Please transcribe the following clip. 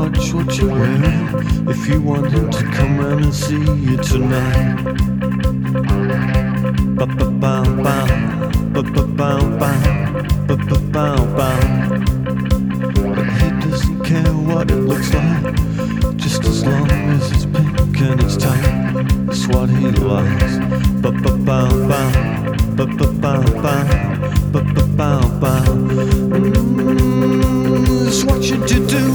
watch what you're wearing if you want him to come round and see you tonight. Ba-ba-bow-bow, ba-ba-bow-bow, ba-ba-bow-bow. But he doesn't care what it looks like, just as long as it's pink and it's tight. That's what he likes. Ba-ba-bow-bow, ba-ba-bow-bow, ba-ba-bow-bow.